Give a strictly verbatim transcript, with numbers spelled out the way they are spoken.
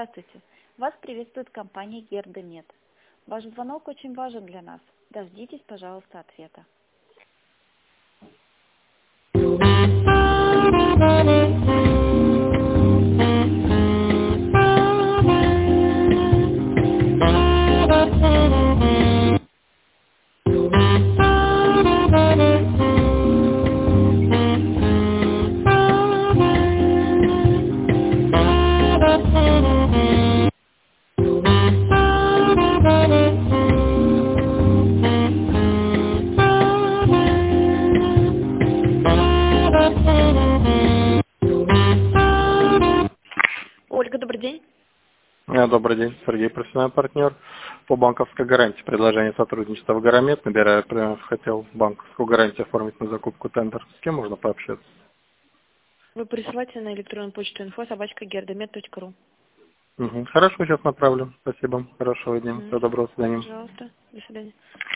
Здравствуйте. Вас приветствует компания Гердамед. Ваш звонок очень важен для нас. Дождитесь, пожалуйста, ответа. Ольга, добрый день. Э, Добрый день, Сергей, профессиональный партнер по банковской гарантии. Предложение сотрудничества в Гарамед. Набираю, прям хотел банковскую гарантию оформить на закупку тендер. С кем можно пообщаться? Вы присылайте на электронную почту инфо собачка гердамед точка ру. Угу. Хорошо, сейчас направлю. Спасибо. Хорошего дня. Мгм. Всего доброго. До свидания. Пожалуйста. До свидания.